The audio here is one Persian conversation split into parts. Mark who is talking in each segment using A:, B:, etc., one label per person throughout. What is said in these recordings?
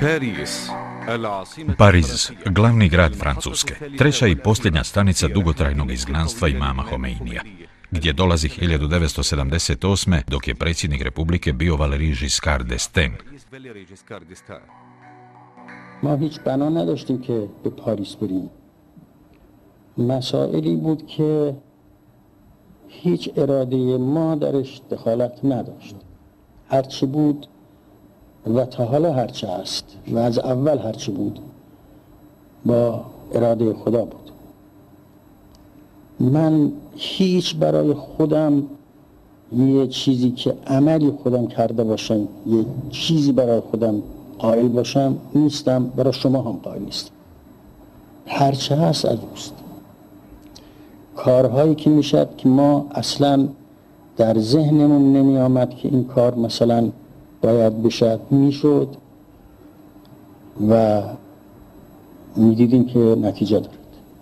A: Pariz, glavni grad Francuske, treća i posljednja stanica dugotrajnog izgnanstva imama Homeinija, gdje dolazi 1978. dok je predsjednik republike bio Valéry Giscard d'Estaing.
B: ما هیچ بنا نداشتیم که به پاریس بریم. مسائلی بود که هیچ اراده ما درش دخالت نداشت. هرچی بود و تا حالا هرچی هست و از اول هرچی بود با اراده خدا بود. من هیچ برای خودم یه چیزی که عملی خودم کرده باشم، یه چیزی برای خودم قائل باشم نیستم، برای شما هم قائل نیستم. هرچه هست از اوست. کارهایی که میشد که ما اصلا در ذهنمون نمی آمد که این کار مثلا باید بشد میشد و میدیدیم که نتیجه دارد.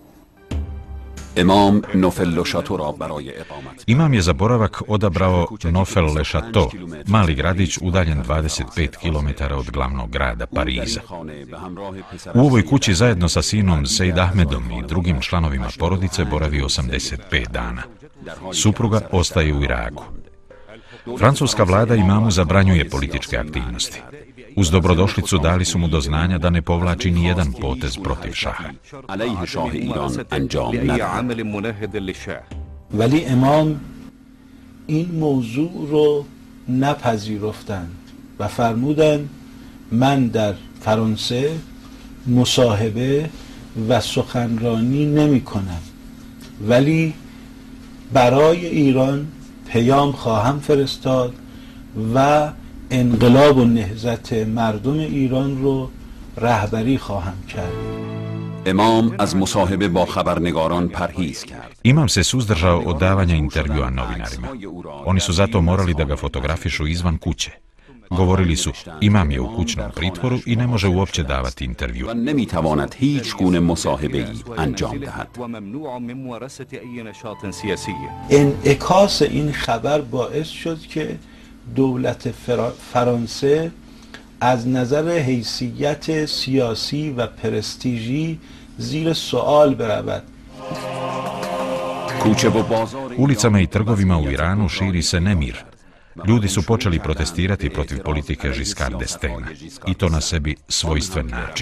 C: Imam Nofel Le Chateau را برای اقامت.
A: Imam je za boravak odabrao Nofel Le Chateau, mali gradić udaljen 25 km od glavnog grada Pariza. U ovoj kući zajedno sa sinom Sejd Ahmedom i drugim članovima porodice boravi 85 dana. Supruga ostaje u Iraku. Francuska vlada imamu zabranjuje političke aktivnosti. Uz dobrodošlicu dali su mu do znanja da ne povlači ni jedan potez protiv šaha.
D: ولی امام این موضوع رو نپذیرفتند و فرمودند من در فرانسه مصاحبه و سخنرانی نمی کنم، ولی برای ایران پیام خواهم فرستاد و انقلاب و نهضت مردم ایران رو رهبری خواهم کرد.
C: امام از مصاحبه با خبرنگاران پرهیز کرد.
A: Imam se suzdržao od davanja intervjua novinarima. Oni su zato morali da ga fotografišu izvan kuće. Govorili su, imam je u kućnom pritvoru i ne može uopće davati intervju.
C: و نمیتواند هیچ گونه مصاحبه‌ای انجام دهد.
D: انعکاس این خبر باعث شد که دولت فرانسه از نظر حیثیت سیاسی و پرستیژی زیر سوال برود.
A: Ulicama i trgovima u Iranu širi se nemir. Ljudi su počeli protestirati protiv politike Giscard d'Estainga i to na sebi svojstven način.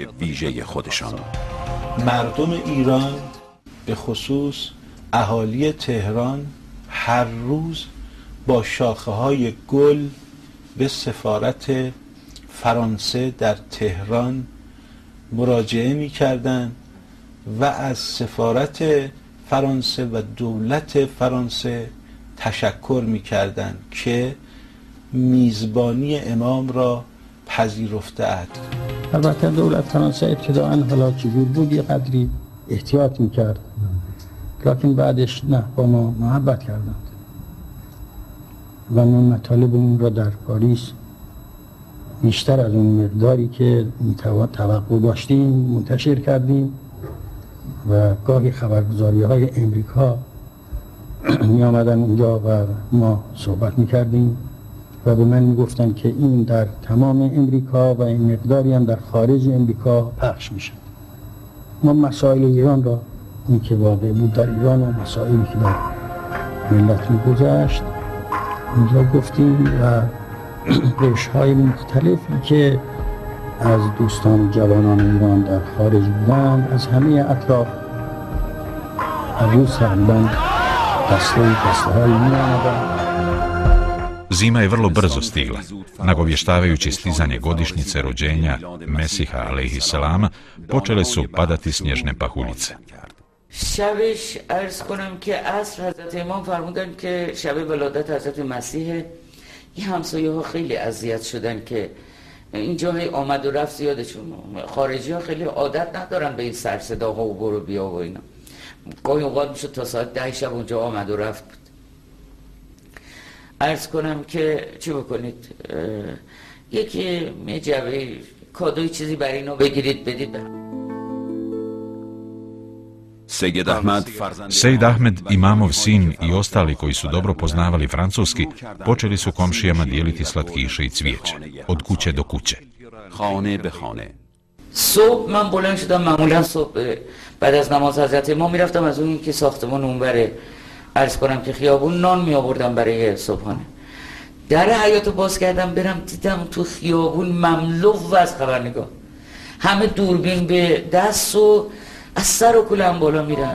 D: مردم ایران به خصوص اهالی تهران هر روز با شاخه های گل به سفارت فرانسه در تهران مراجعه می کردند و از سفارت فرانسه و دولت فرانسه تشکر می کردند که میزبانی امام را پذیرفته اند.
B: البته دولت فرانسه ابتداءً حالا چجور بود یه قدری احتیاط می کرد، لیکن بعدش نه، با ما محبت کردند و ما مطالب اون را در پاریس بیشتر از اون مقداری که توقع داشتیم منتشر کردیم و گاهی خبرگزاری‌های امریکا می آمدن اونجا و ما صحبت می کردیم و به من می گفتن که این در تمام امریکا و این مقداری هم در خارج امریکا پخش می شد. ما مسائل ایران را، این که واقع بود در ایران و مسائلی که در ملت می گذشت اینجا گفتیم و روش‌های مختلفی که از دوستان جوانان ایران در خارج بودند از همه اطراف از روز تقریباً دسته‌هایی می‌آمدند.
A: Zima je vrlo brzo stigla. Nagovještavajući stizanje godišnjice rođenja Mesiha alejhiselama, počele su padati snježne pahuljice.
E: شبش عرض کنم که عصر حضرت امام فرمودن که شب ولادت حضرت مسیح، این همسایه ها خیلی اذیت شدن که اینجا آمد و رفت زیادشون. خارجی ها خیلی عادت ندارن به این سر صداها و برو بیا و اینا. گاهی اوقات میشد تا ساعت 10 شب اونجا آمد و رفت بود. عرض کنم که چی بکنید، یکی جعبه کادوی چیزی برای اینا بگیرید بدید.
A: Sejd Ahmed, imamov sin i ostali koji su dobro poznavali francuski počeli su komšijama dijeliti slatkiše i cvijeće od kuće do kuće.
C: خانه به خانه.
E: صبح من بلند شدم، معمولا صبح بعد از نماز حضرت امام میرفتم از اون که ساختمان اونوره عرض کنم که خیابون نان می آوردم برای صبحانه. در حیاطو باز کردم برم دیدم تو خیابون مملو از خبرنگار، همه دوربین به دست و از سر و کلم بالا میرن.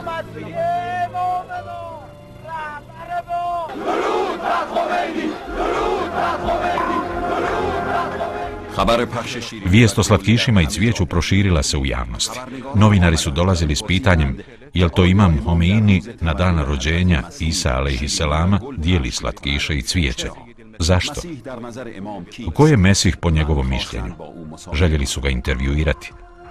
A: Vijest o slatkišima i cvijeću proširila se u javnosti. Novinari su dolazili s pitanjem jel to imam Homeini na dan rođenja Isa alejhiselama dijeli slatkiše i cvijeće. Zašto? Ko je Mesih po njegovom mišljenju? Željeli su ga intervjuirati.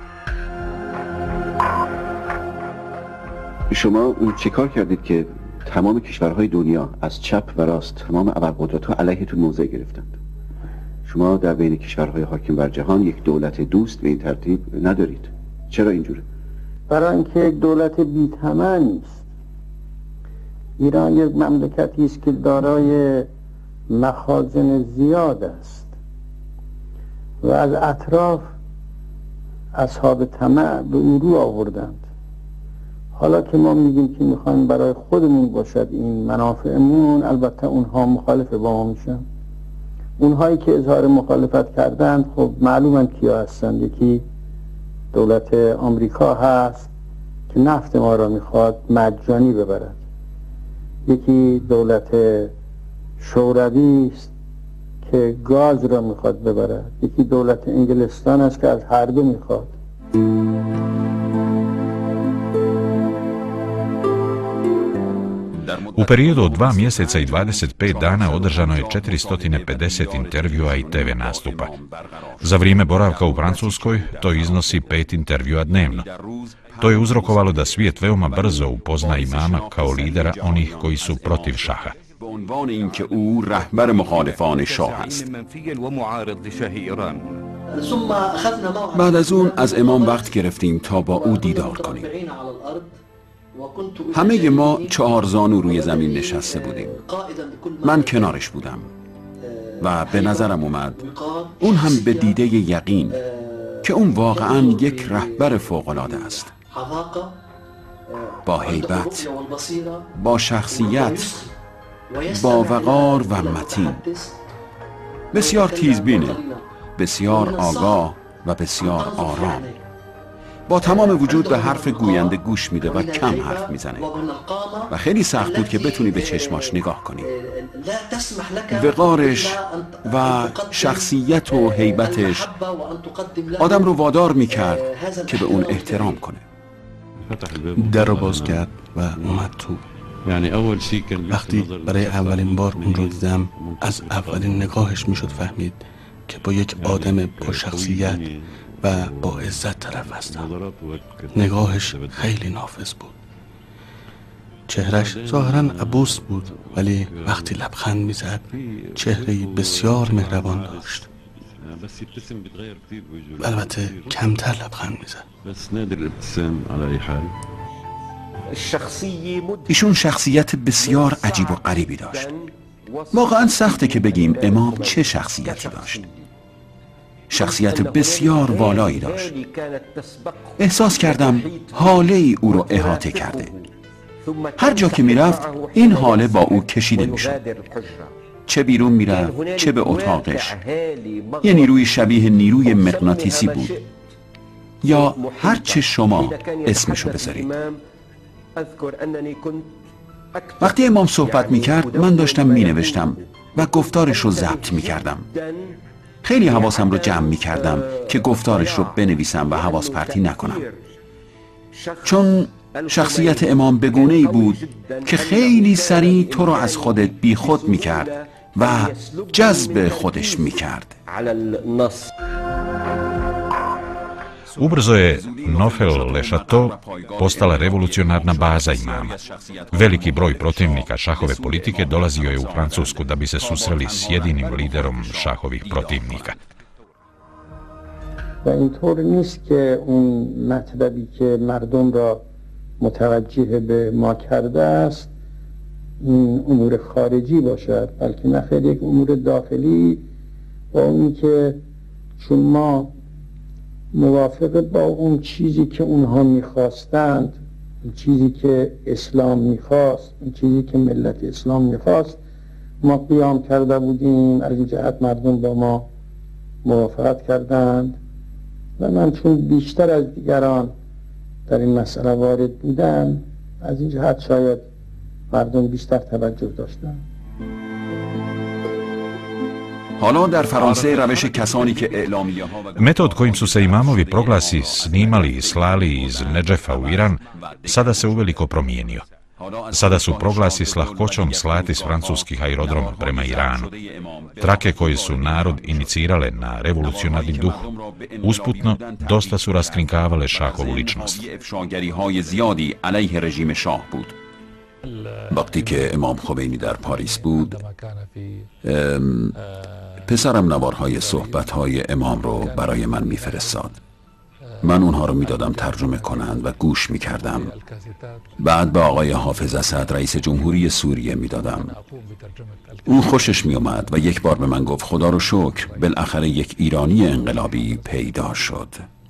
F: شما چیکار کردید که تمام کشورهای دنیا از چپ و راست تمام ابرقدرت‌ها علیهتون موضع گرفتند؟ شما در بین کشورهای حاکم بر جهان یک دولت دوست به این ترتیب ندارید. چرا اینجوره؟
B: برای اینکه یک دولت بی‌طمع نیست. ایران یک مملکتی است که دارای مخازن زیاد است و از اطراف اصحاب طمع به او رو آوردند. حالا که ما میگیم که میخوایم برای خودمون باشد این منافعمون، البته اونها مخالف با ما میشن. اونهایی که اظهار مخالفت کردند خب معلومن کیا هستند. یکی دولت آمریکا هست که نفت ما را میخواد مجانی ببرد، یکی دولت شوروی است که گاز را میخواد ببرد، یکی دولت انگلستان است که از هر دو میخواد.
A: U periodu od 2 mjeseca i 25 dana održano je 450 intervjua i TV nastupa. Za vrijeme boravka u Francuskoj to iznosi 5 intervjua dnevno. To je uzrokovalo da svijet veoma brzo upozna imama kao lidera onih koji su protiv šaha.
C: به عنوان اینکه او رهبر مخالفان شاه است. بعد از اون از امام وقت گرفتیم تا با او دیدار کنیم. همه ما 4 زانو روی زمین نشسته بودیم. من کنارش بودم و به نظرم اومد اون هم به دیده یقین که اون واقعاً یک رهبر فوق‌العاده است، با هیبت، با شخصیت، با وقار و متین، بسیار تیزبینه، بسیار آگاه و بسیار آرام. با تمام وجود به حرف گوینده گوش میده و کم حرف میزنه و خیلی سخت بود که بتونی به چشماش نگاه کنی. وقارش و شخصیت و هیبتش آدم رو وادار میکرد که به اون احترام کنه.
G: در رو باز کرد و اومد تو. وقتی برای اولین بار اون رو دیدم، از اولین نگاهش میشد فهمید که با یک آدم با شخصیت و با عزت طرف هستم. نگاهش خیلی نافذ بود. چهرش ظاهراً عبوس بود، ولی وقتی لبخند میزد چهره‌ای بسیار مهربان داشت. البته کمتر لبخند میزد.
C: ایشون شخصیت بسیار عجیب و غریبی داشت. واقعاً سخته که بگیم امام چه شخصیتی داشت. شخصیت بسیار والایی داشت. احساس کردم حاله ای او رو احاطه کرده. هر جا که میرفت این حاله با او کشیده میشد. چه بیرون میرفت چه به اتاقش. یه نیروی شبیه نیروی مغناطیسی بود، یا هر چه شما اسمشو بذارید. وقتی امام صحبت میکرد من داشتم مینوشتم و گفتارش رو ضبط میکردم. خیلی حواسم رو جمع میکردم که گفتارش رو بنویسم و حواس پرتی نکنم، چون شخصیت امام به گونه‌ای بود که خیلی سریع تو رو از خودت بی خود میکرد و جذب خودش میکرد.
A: Ubrzo je Neufeld-le-Château postala revolucionarna baza imama. Veliki broj protivnika šahove politike dolazio je u Francusku da bi se susreli s jedinim liderom šahovih protivnika.
B: و اینطور نیست که اون مطلبی که مردم را متوجه به ما کرده است این امور خارجی باشد، بلکه نخیر یک امور داخلی، با اونی که چون ما موافق با اون چیزی که اونها میخواستند، اون چیزی که اسلام میخواست، اون چیزی که ملت اسلام میخواست ما قیام کرده بودیم. از این جهت مردم با ما موافقت کردند و من چون بیشتر از دیگران در این مسئله وارد بودم، از این جهت شاید مردم بیشتر توجه داشتند.
C: حالا در فرانسه روش کسانی که اعلامیه ها
A: Metod kojim su se imamovi proglasi snimali i slali iz Nedžefa u Iran sada se uveliko promijenio. Sada su proglasi s lahkoćom slati s francuskih aerodroma prema Iranu. Trake koje su narod inicirale na revolucionarni duh, usputno dosta su raskrinkavale šahovu ličnost.
C: وقتی که امام خمینی در پاریس بود، پسرم نوارهای صحبتهای امام رو برای من میفرستاد. من اونها رو میدادم ترجمه کنند و گوش میکردم. بعد به آقای حافظ اسد رئیس جمهوری سوریه میدادم. اون خوشش میومد و یک بار به من گفت خدا رو شکر بالاخره یک ایرانی انقلابی پیدا شد.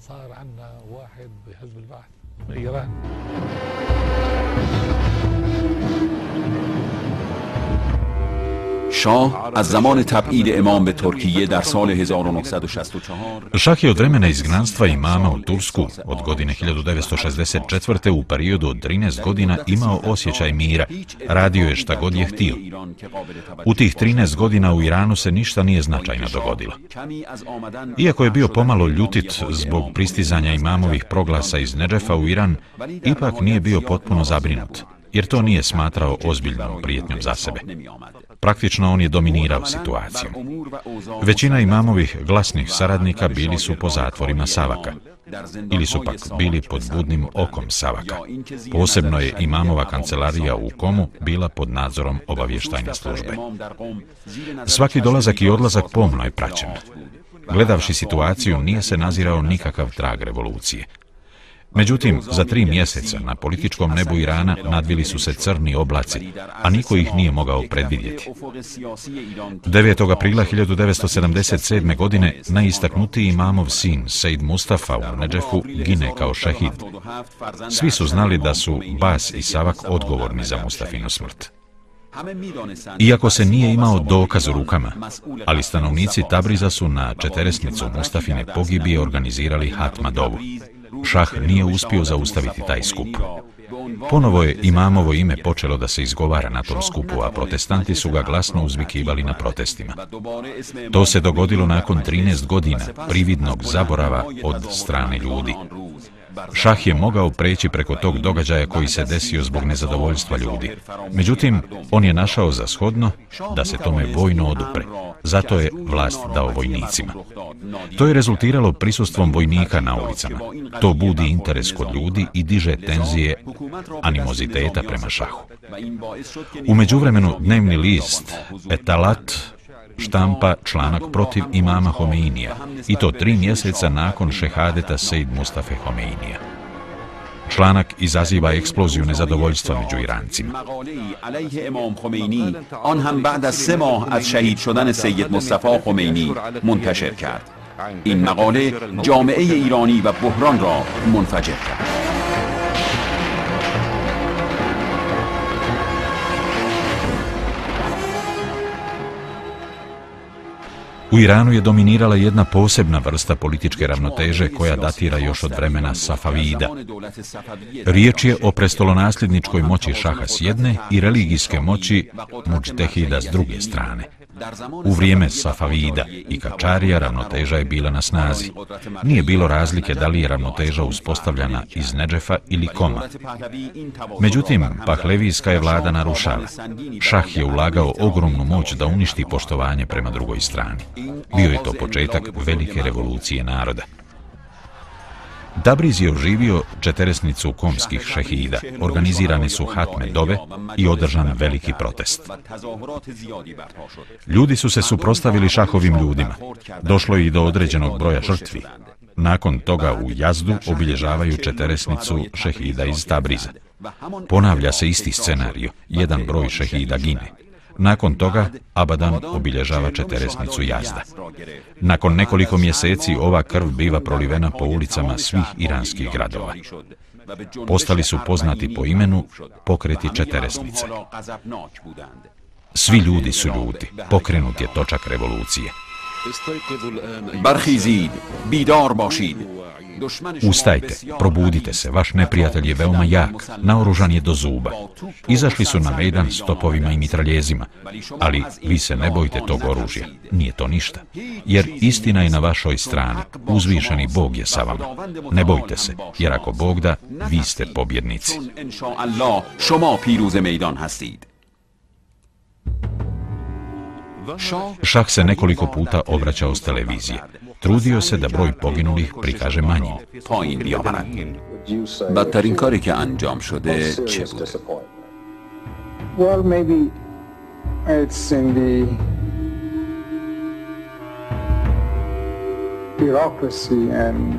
C: شاه از زمان تبعید امام به ترکیه در سال 1964
A: Šah je od vremena izgnanstva imama u Tursku od godine 1964. u periodu od 13 godina imao osjećaj mira, radio je šta god je htio. U tih 13 godina u Iranu se ništa nije značajno dogodilo. Iako je bio pomalo ljutit zbog pristizanja imamovih proglasa iz Nedžefa u Iran, ipak nije bio potpuno zabrinut, jer to nije smatrao ozbiljnom prijetnjom za sebe. Praktično on je dominirao situacijom. Većina imamovih glasnih saradnika bili su po zatvorima Savaka, ili su pak bili pod budnim okom Savaka. Posebno je imamova kancelarija u Komu bila pod nadzorom obavještajne službe. Svaki dolazak i odlazak pomno je praćen. Gledavši situaciju, nije se nazirao nikakav trag revolucije. Međutim, za 3 mjeseca na političkom nebu Irana nadvili su se crni oblaci, a niko ih nije mogao predvidjeti. 9. aprila 1977. godine najistaknutiji imamov sin, Sejd Mustafa u Nedžefu, gine kao šehid. Svi su znali da su Bas i Savak odgovorni za Mustafinu smrt. Iako se nije imao dokaz u rukama, ali stanovnici Tabriza su na četeresnicu Mustafine pogibije organizirali Hatma dovu. Šah nije uspio zaustaviti taj skup. Ponovo je imamovo ime počelo da se izgovara na tom skupu, a protestanti su ga glasno uzvikivali na protestima. To se dogodilo nakon 13 godina prividnog zaborava od strane ljudi. Šah je mogao preći preko tog događaja koji se desio zbog nezadovoljstva ljudi. Međutim, on je našao za shodno da se tome vojno odupre. Zato je vlast dao vojnicima. To je rezultiralo prisustvom vojnika na ulicama. To budi interes kod ljudi i diže tenzije animoziteta prema šahu. U međuvremenu dnevni list Etalat štampa članak protiv imama Homeinija, i to 3 mjeseca nakon šehadeta Sejd Mustafe Homeinija. Članak izaziva eksploziju nezadovoljstva među Irancima.
C: آن هم بعد از 3 ماه از شهید شدن سید مصطفی خمینی منتشر کرد. این مقاله جامعه ایرانی و بحران را منفجر کرد.
A: U Iranu je dominirala jedna posebna vrsta političke ravnoteže koja datira još od vremena Safavida. Riječ je o prestolonasljedničkoj moći šaha s jedne i religijske moći mudžtehida s druge strane. U vrijeme Safavida i Kačarija ravnoteža je bila na snazi. Nije bilo razlike da li je ravnoteža uspostavljena iz Nedžefa ili Koma. Međutim, Pahlevijska je vlada narušala. Šah je ulagao ogromnu moć da uništi poštovanje prema drugoj strani. Bio je to početak velike revolucije naroda. Tabriz je oživio četeresnicu komskih šehida, organizirane su hatme dove i održan veliki protest. Ljudi su se suprotstavili šahovim ljudima. Došlo je i do određenog broja žrtvi. Nakon toga u Jazdu obilježavaju četeresnicu šehida iz Tabriza. Ponavlja se isti scenario, jedan broj šehida gine. Nakon toga Abadan obilježava četeresnicu Jazda. Nakon nekoliko mjeseci ova krv biva prolivena po ulicama svih iranskih gradova. Postali su poznati po imenu pokreti četeresnice. Svi ljudi su ljuti, pokrenut je točak revolucije.
C: Barkhizid, bidar bashid.
A: Ustajte, probudite se, vaš neprijatelj je veoma jak, naoružan je do zuba. Izašli su na mejdan s topovima i mitraljezima, ali vi se ne bojte tog oružja, nije to ništa, jer istina je na vašoj strani, uzvišeni Bog je sa vama. Ne bojte se, jer ako Bog da, vi ste pobjednici. Šah se nekoliko puta obraćao s televizije. Trudio se da broj poginulih prikaže manjim.
C: بدترین کاری که انجام شده چه بوده؟
H: Well, maybe it's in the bureaucracy and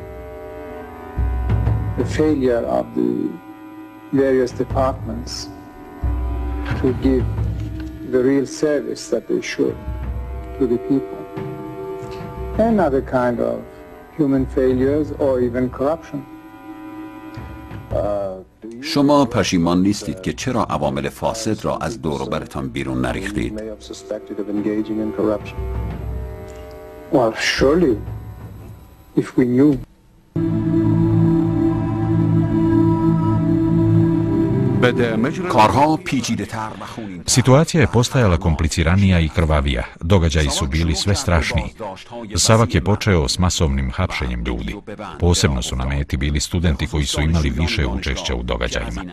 H: the failure of the various departments to give the real service that they should to the people. And other kind of human failures or even corruption.
C: شما پشیمان نیستید که چرا عوامل فاسد را از دور و برتان بیرون نریختید؟
H: Well, surely, if we knew.
C: کارها پیچیده تر و خونین.
A: Situacija je postajala kompliciranija i krvavija, događaji su bili sve strašniji. Savak je počeo s masovnim hapšenjem ljudi. Posebno su na meti bili studenti koji su imali više učešća u događajima.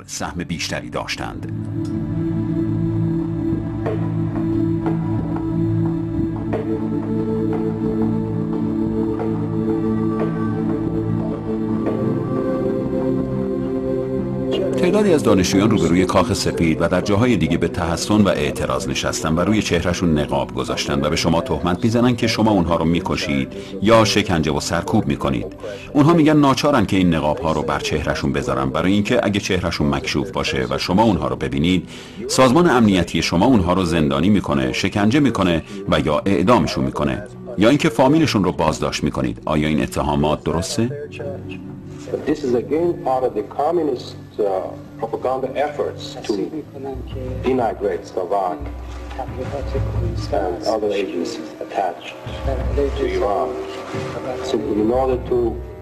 C: تعدادی از دانشجویان روبروی کاخ سفید و در جاهای دیگه به تحسن و اعتراض نشستن و روی چهرهشون نقاب گذاشتن و به شما تهمت میزنن که شما اونها رو میکشید یا شکنجه و سرکوب میکنید. اونها میگن ناچارن که این نقاب ها رو بر چهرهشون بذارن برای اینکه اگه چهرهشون مکشوف باشه و شما اونها رو ببینید، سازمان امنیتی شما اونها رو زندانی میکنه، شکنجه میکنه و یا اعدامشون میکنه یا اینکه فامیلشون رو بازداشت میکنید. آیا این اتهامات درسته؟
I: But this is again part of the communist propaganda efforts to denigrate Savak and other agencies attached to Iran, simply in order to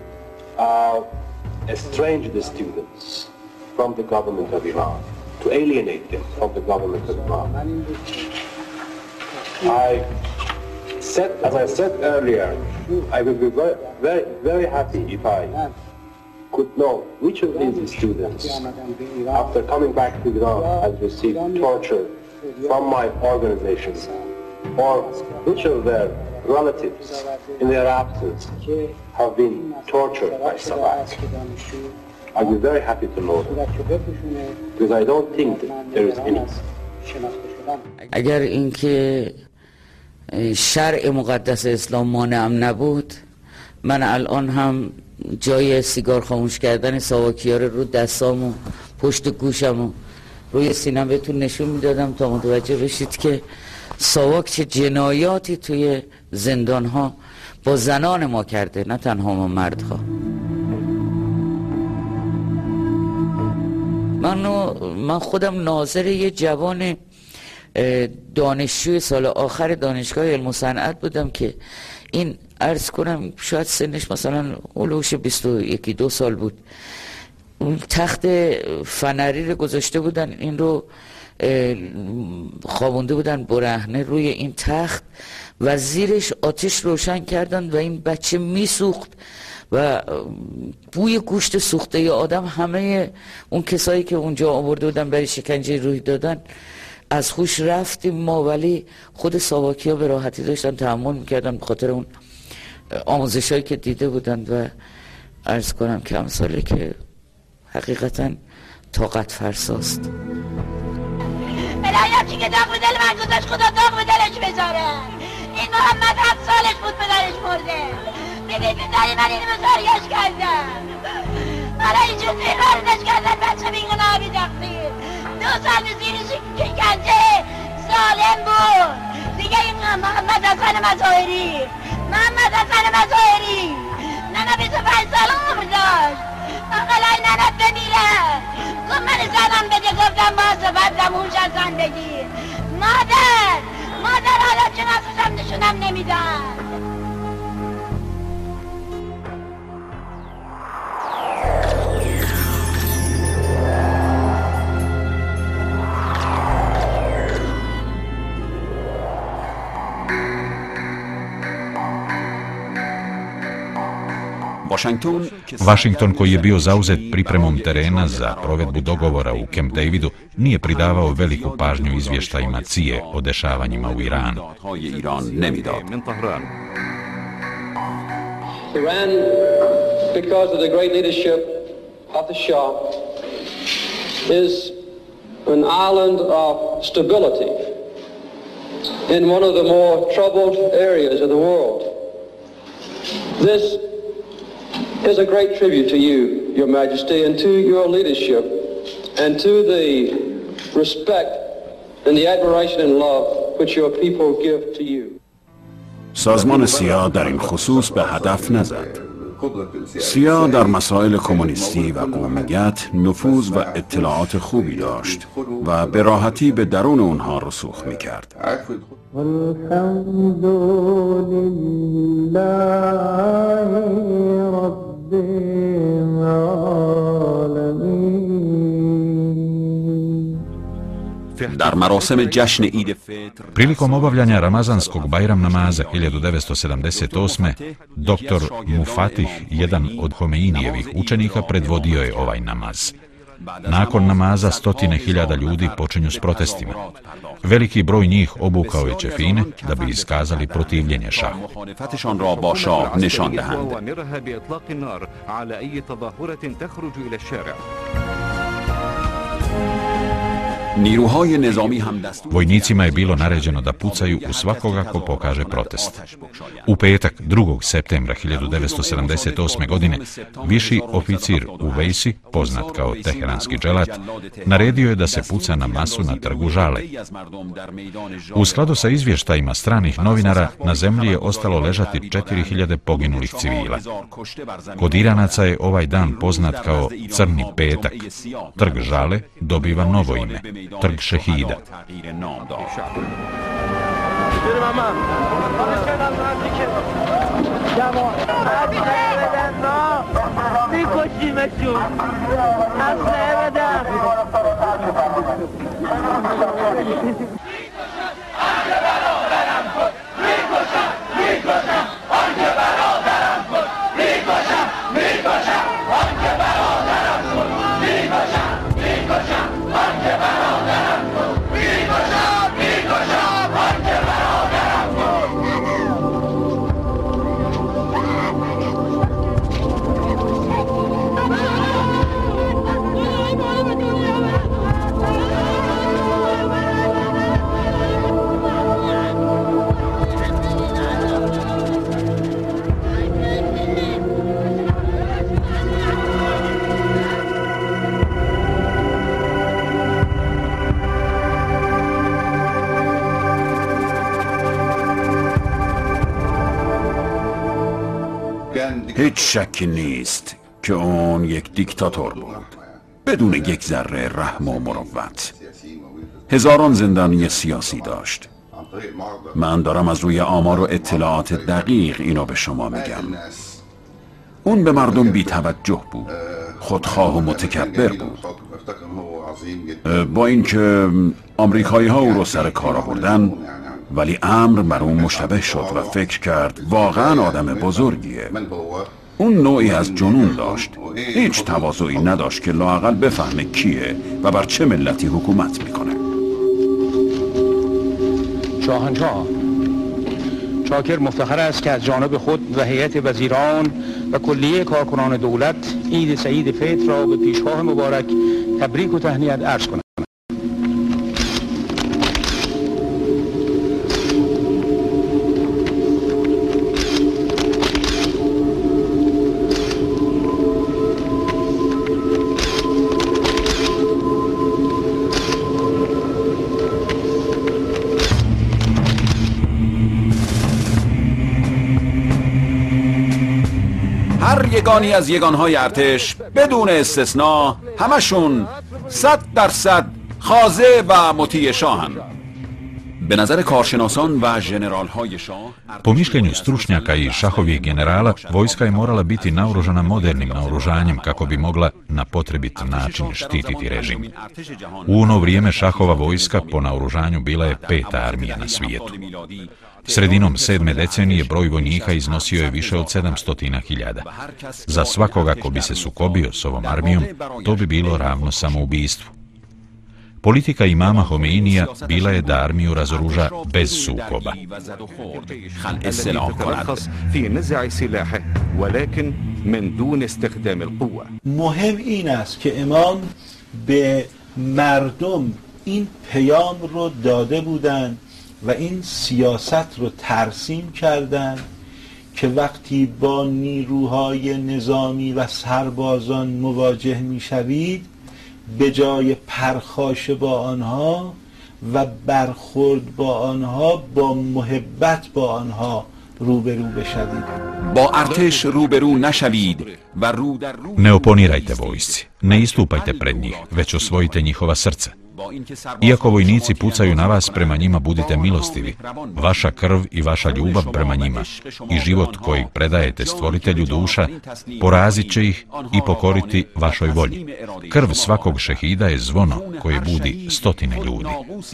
I: estrange the students from the government of Iran, to alienate them from the government of Iran. As I said earlier, I would be very, very happy if I could know which of these students, after coming back to Iran, has received torture from my organization, or which of their relatives, in their absence, have been tortured by Savak. I'd be very happy to know that, because I don't think that there is any.
E: اگر اینکه شرع مقدس اسلام مانعم نبود، من الان هم جای سیگار خاموش کردن ساواکی‌ها رو دستام و پشت گوشم و روی سینم بهتون نشون میدادم تا متوجه بشید که ساواک چه جنایاتی توی زندان‌ها با زنان ما کرده، نه تنها ما مردها. من خودم ناظر یه جوان دانشجوی سال آخر دانشگاه علم و صنعت بودم که این عرض کنم شاید سنش مثلا اولوش 21-22 سال بود. اون تخت فنری رو گذاشته بودن، این رو خوابونده بودن برهنه روی این تخت و زیرش آتش روشن کردن و این بچه میسوخت و بوی گوشت سوخته ی آدم همه اون کسایی که اونجا آورده بودن برای شکنجه روی دادن از خوش رفتیم ما، ولی خود ساواکی ها به راحتی داشتن تحمل میکردن به خاطر اون آموزش هایی که دیده بودن و عرض کنم که امثاله که حقیقتا طاقت فرساست.
J: الهی همچی که داغ به دل من گذاشت خدا داغ به دلش بذاره. این محمد 7 سالش بود پدرش مرده. میدید بیداری من اینو بزارگش کردن. من اینجور زیر واردش کردن بچه بیگناه بیداختی. 2 سال زیر شکنجه ظالم بود. دیگه این محمد حسن مظاهری ننه 25 سال عمر داشت. اقلای ننت بمیره. گفت من زنم بده. گفتم با صفت زمونش از زندگی. مادر حالا شناسشم نشونم نمیدن.
A: Washington, koji je bio zauzet pripremom terena za provedbu dogovora u Camp Davidu, nije pridavao veliku pažnju izvještajima CIA o dešavanjima u Iranu.
K: Iran, because of the great leadership of the Shah, is an island of stability in one of the more troubled areas of the world. This is a great tribute to you, Your Majesty, and to your leadership, and to the respect and the admiration and love which your people give to you.
C: سازمان سیا در این خصوص به هدف نزد. سیا در مسائل کمونیستی و قومیت نفوذ و اطلاعات خوبی داشت و به راحتی به درون اونها رسوخ می‌کرد. الحمد لله رب در مراسم جشن عید فطر
A: Prilikom obavljanja Ramazanskog Bajram namaza 1978. Dr. Mufatih, jedan od Homeinijevih učenika, predvodio je ovaj namaz. Nakon namaza 100.000 ljudi počinju s protestima. Veliki broj njih obukao je čefine da bi iskazali protivljenje šahu. Vojnicima je bilo naređeno da pucaju u svakoga ko pokaže protest. U petak, 2. septembra 1978. godine, viši oficir Uvejsi, poznat kao teheranski dželat, naredio je da se puca na masu na trgu Žale. U skladu sa izvještajima stranih novinara, na zemlji je ostalo ležati 4.000 poginulih civila. Kod Iranaca je ovaj dan poznat kao Crni petak. Trg Žale dobiva novo ime, Trg šehida.
C: هیچ شکی نیست که اون یک دیکتاتور بود، بدون یک ذره رحم و مروت. هزاران زندانی سیاسی داشت. من دارم از روی آمار و اطلاعات دقیق اینو به شما میگم. اون به مردم بی توجه بود، خودخواه و متکبر بود. با اینکه آمریکایی ها او رو سر کار آوردن، ولی امر بر اون مشتبه شد و فکر کرد واقعا آدم بزرگیه. اون نوعی از جنون داشت، هیچ تواضعی نداشت که لااقل بفهمه کیه و بر چه ملتی حکومت میکنه.
L: شاهنشاه شاکر مفتخر است که از جانب خود و هیئت وزیران و کلیه کارکنان دولت عید سعید فطر را به پیشگاه مبارک تبریک و تهنیت عرض کند.
C: هر یگانی از یگانهای ارتش بدون استثناء همشون 100% خاضع و مطیع شاهن. به نظر کارشناسان و ženeralهای šah,
A: Po mišljenju stručnjaka i šahovih generala, vojska je morala biti naoružana modernim naoružanjem kako bi mogla na potrebit način štititi režim. U ono vrijeme šahova vojska po naoružanju bila je 5. armija na svijetu. Sredinom 7. decenije broj vojnika iznosio je više od 700.000. Za svakoga ko bi se sukobio s ovom armijom, to bi bilo ravno samoubistvu. Politika imama Homeinija bila je da armiju razoruža bez sukoba.
D: مهم این است که امام به مردم این پیام رو داده بودند و این سیاست رو ترسیم کردند که وقتی با نیروهای نظامی و سربازان مواجه می‌شوید، به جای پرخاش با آنها و برخورد با آنها با محبت با آنها روبرو بشوید.
C: با ارتش روبرو نشوید و رو در رو.
A: Ne oponirajte vojsci, ne istupajte pred njih, već osvojite njihova srca. Iako vojnici pucaju na vas, prema njima budite milostivi. Vaša krv i vaša ljubav prema njima i život koji predajete stvoritelju duša porazit će ih i pokoriti vašoj volji. Krv svakog šehida je zvono koje budi stotine ljudi.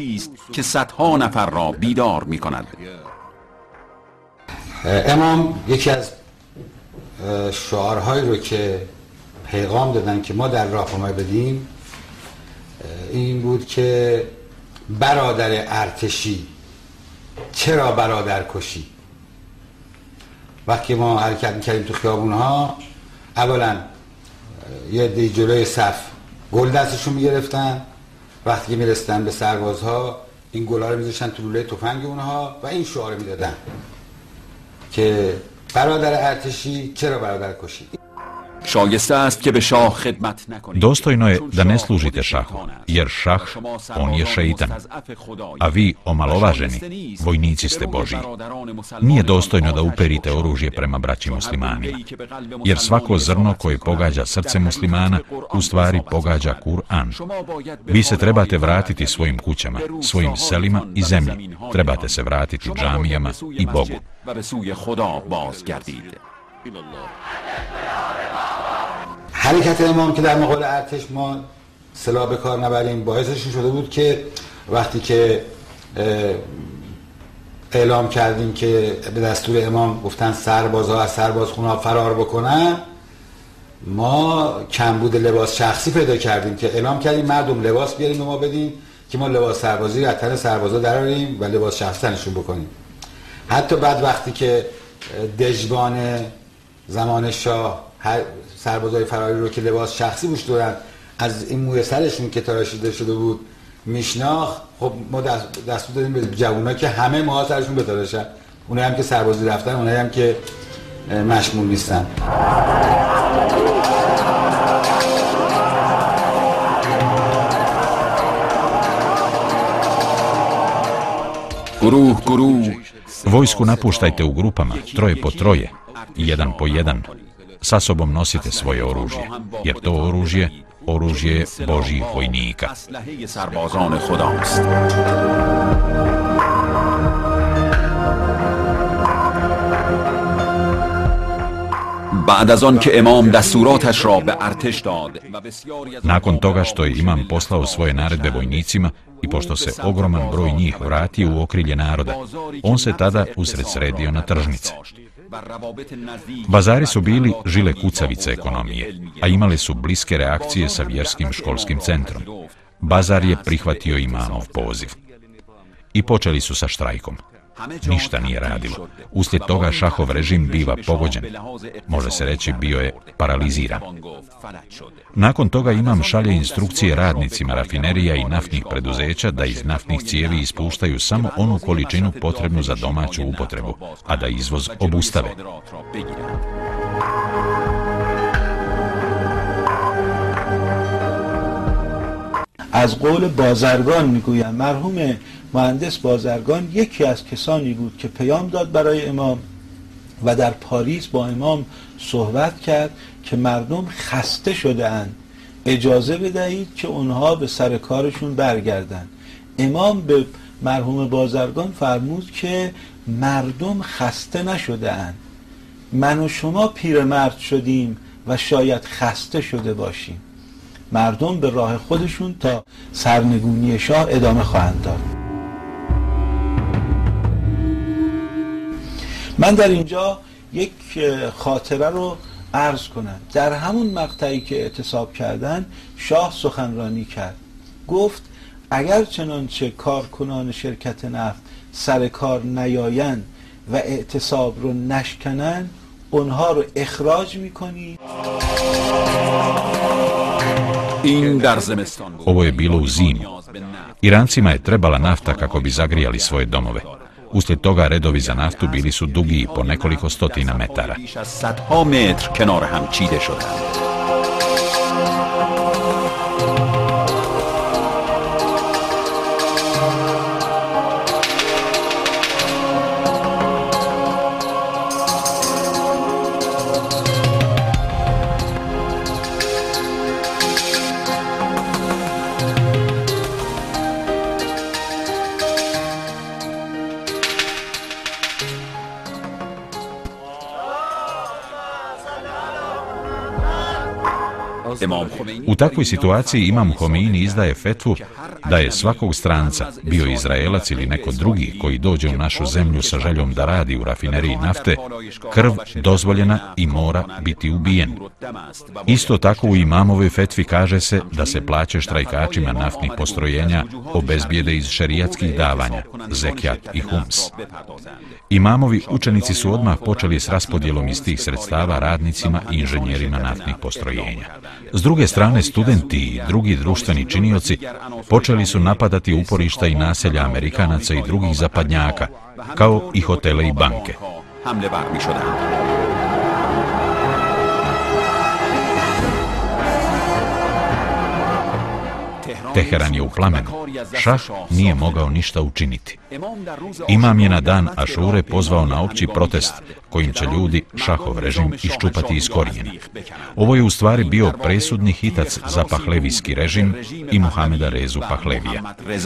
M: امام یکی از شعارهایی رو که پیغام دادن که ما در راهنمایی بدیم این بود که برادر ارتشی چرا برادر کشی. وقتی ما حرکت میکردیم تو خیابونها، اولا یه عده جلوی صف گل دستشون میگرفتن، وقتی که میرسیدن به سربازها این گل‌ها رو میذاشتن تو لوله تفنگ اونها و این شعار میدادن که برادر ارتشی چرا برادر کشی.
C: شایسته است که به شاه خدمت نکنید.
A: Dostojno je da ne služite šahu, jer šah, on je šeitan. A vi, omalovaženi, vojnici ste Božji. Nije dostojno da uperite oružje prema braći muslimanima, jer svako zrno koje pogađa srce muslimana, u stvari pogađa Kur'an. Vi se trebate vratiti svojim kućama, svojim selima i zemlji. Trebate se vratiti džamijama i Bogu.
M: حرکت امام که در مقابل ارتش ما سلاح به کار نبریم باعثش شده بود که وقتی که اعلام کردیم که به دستور امام گفتن سربازها از سربازخونه ها فرار بکنن، ما کمبود لباس شخصی پیدا کردیم که اعلام کردیم مردم لباس بیاریم به ما بدیم که ما لباس سربازی رو از تن سربازا دراریم و لباس شخصی تنشون بکنیم. حتی بعد وقتی که دژبان زمان شاه سربازای فراری رو که لباس شخصی پوشیده بودن از این موی سرشون که تراشیده شده بود میشناخت، خب ما دستور دادیم به جوونا که همه موها سرشون بتراشن، اونایی هم که سربازی رفتن، اونایی هم که مشمول نیستن.
C: Guruh.
A: Vojsku napuštajte u grupama, troje po troje, jedan po jedan. Sa sobom nosite svoje oružje, jer to oružje je Božjih vojnika.
C: بعد از آن که امام دستوراتش را به ارتش داد.
A: Nakon toga što je imam poslao svoje naredbe vojnicima i pošto se ogroman broj njih vratio u okrilje naroda, on se tada usred sredio na tržnice. Bazari su bili žile kucavice ekonomije, a imali su bliske reakcije sa vjerskim školskim centrom. Bazar je prihvatio imamov poziv. I počeli su sa štrajkom. Ništa nije radilo. Uslijed toga šahov režim biva pogođen. Može se reći bio je paraliziran. Nakon toga imam šalje instrukcije radnicima rafinerija i naftnih preduzeća da iz naftnih cijevi ispuštaju samo onu količinu potrebnu za domaću upotrebu, a da izvoz obustave.
D: از قول بازرگان میگویم مرحوم مهندس بازرگان یکی از کسانی بود که پیام داد برای امام و در پاریس با امام صحبت کرد که مردم خسته شده اند، اجازه بدهید که اونها به سر کارشون برگردن. امام به مرحوم بازرگان فرمود که مردم خسته نشده اند، من و شما پیرمرد شدیم و شاید خسته شده باشیم. مردم به راه خودشون تا سرنگونی شاه ادامه خواهند داد. من در اینجا یک خاطره رو عرض کنم. در همون مقطعی که اعتصاب کردن، شاه سخنرانی کرد، گفت اگر چنانچه کارکنان شرکت نفت سر کار نیایند و اعتصاب رو نشکنن، اونها رو اخراج میکنی.
A: Ovo je bilo u zimu. Irancima je trebala nafta kako bi zagrijali svoje domove. Uslijed toga redovi za naftu bili su dugi i po nekoliko stotina metara. U takvoj situaciji Imam Homeini izdaje fetvu da je svakog stranca, bio Izraelac ili neko drugi koji dođe u našu zemlju sa željom da radi u rafineriji nafte, krv dozvoljena i mora biti ubijen. Isto tako u imamovoj fetvi kaže se da se plaće štrajkačima naftnih postrojenja obezbijede iz šerijatskih davanja, zekjat i hums. Imamovi učenici su odmah počeli s raspodjelom iz tih sredstava radnicima i inženjerima naftnih postrojenja. S druge strane, studenti i drugi društveni činioci počeli su napadati uporišta i naselja Amerikanaca i drugih zapadnjaka, kao i hotele i banke. Teheran je u plamenu. Šah nije mogao ništa učiniti. Imam je na dan Ašure pozvao na opći protest kojim će ljudi Šahov režim iščupati iz korijena. Ovo je u stvari bio presudni hitac za Pahlevijski režim i Muhameda Rezu Pahlevija.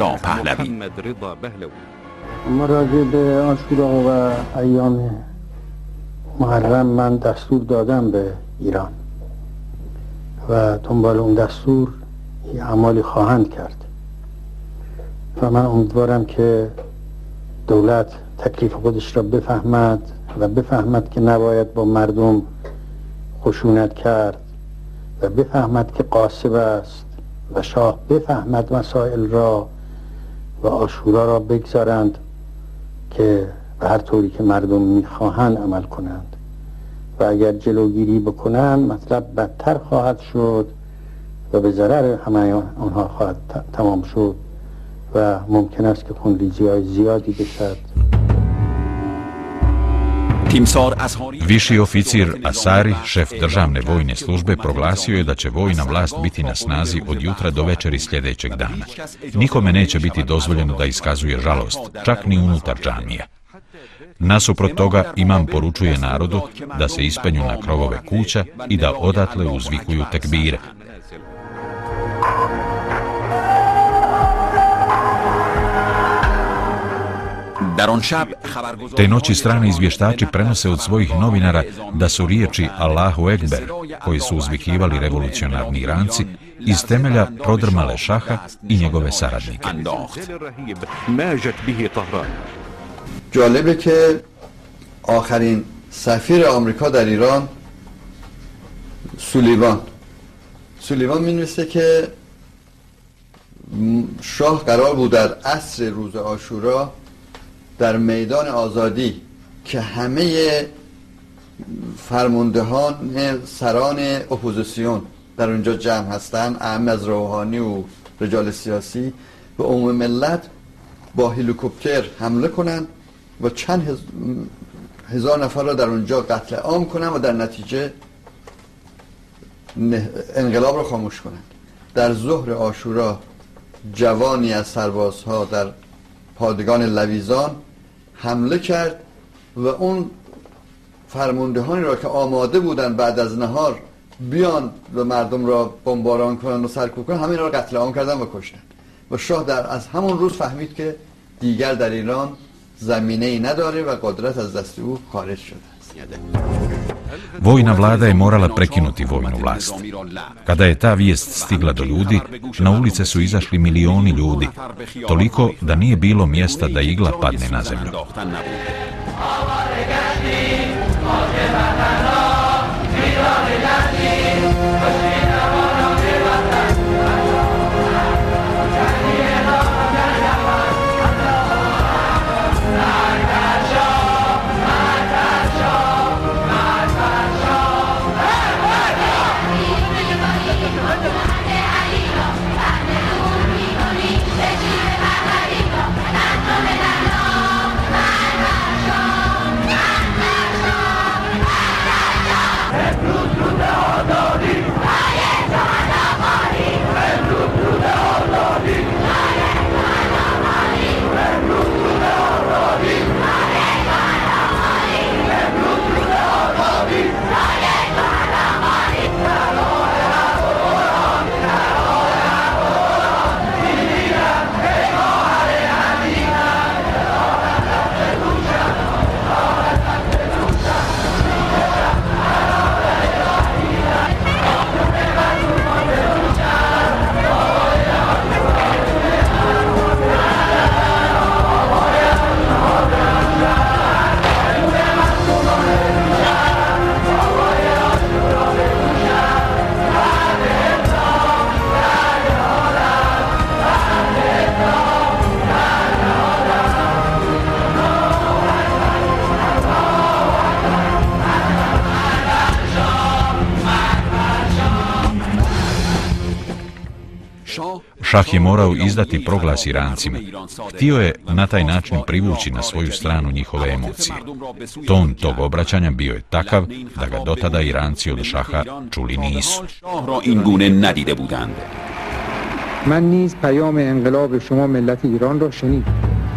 B: راجع به آشورا و ایام محرم من دستور دادم به ایران و دنبال اون دستور اعمالی خواهند کرد و من امیدوارم که دولت تکلیف خودش را بفهمد و بفهمد که نباید با مردم خشونت کرد و بفهمد که غاصب است و شاه بفهمد مسائل را و عاشورا را بگذارند که به هر طوری که مردم میخواهند عمل کنند و اگر جلوگیری بکنند مطلب بدتر خواهد شد و به ضرر همه آنها خواهد تمام شد و ممکن است که خونریزی‌های زیادی بشد.
A: Viši oficir Asari, šef državne vojne službe, proglasio je da će vojna vlast biti na snazi od jutra do večeri sljedećeg dana. Nikome neće biti dozvoljeno da iskazuje žalost, čak ni unutar džamija. Nasuprot toga, imam poručuje narodu da se ispenju na krovove kuća i da odatle uzvikuju tekbire. Te noći strani izvještači prenose od svojih novinara da su riječi Allahu Ekber, koji su uzvikivali revolucionarni Iranci, iz temelja prodrmale Šaha i njegove saradnike.
N: جالبه که آخرین سفیر آمریکا در ایران سولیوان می‌نویسه که شاه قرار بود در عصر روز عاشورا در میدان آزادی که همه فرماندهان سران اپوزیسیون در اونجا جمع هستن، اهم از روحانی و رجال سیاسی و عموم ملت، با هلیکوپتر حمله کنن و چند هزار نفر را در اونجا قتل عام کنن و در نتیجه انقلاب را خاموش کنن. در ظهر عاشورا جوانی از سربازها در پادگان لویزان حمله کرد و اون فرماندهانی را که آماده بودن بعد از نهار بیان و مردم را بمباران کنن و سرکوب کنن، همین را قتل عام کردن و کشتن. و شاه از همون روز فهمید که دیگر در ایران زمینه‌ای نداره و قدرت از دست او خارج شده است.
A: Vojna vlada je morala prekinuti vojnu vlast. Kada je ta vijest stigla do ljudi, na ulice su izašli milioni ljudi, toliko da nije bilo mjesta da igla padne na zemlju. Šah je morao izdati proglas Irancima. Htio je na taj način privući na svoju stranu njihove emocije. Ton tog obraćanja bio je takav da ga dotada Iranci od šaha čuli nisu.
H: من نیز پیام انقلاب شما ملت ایران را شنیدم.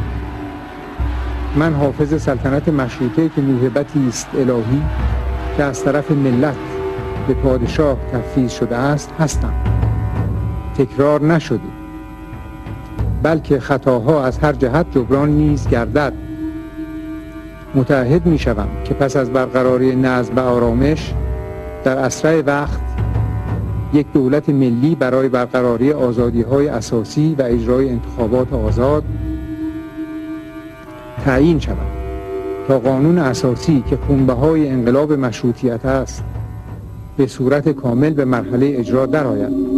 H: من حافظ سلطنت مشروطه که موهبتی است الهی که از طرف ملت به پادشاه تفویض شده است هستم. تکرار نشده، بلکه خطاها از هر جهت جبران نیز گردد. متعهد می شوم که پس از برقراری نظم و آرامش در اسرع وقت یک دولت ملی برای برقراری آزادی‌های اساسی و اجرای انتخابات آزاد تعیین شود تا قانون اساسی که خونبهای انقلاب مشروطیت است به صورت کامل به مرحله اجرا درآید.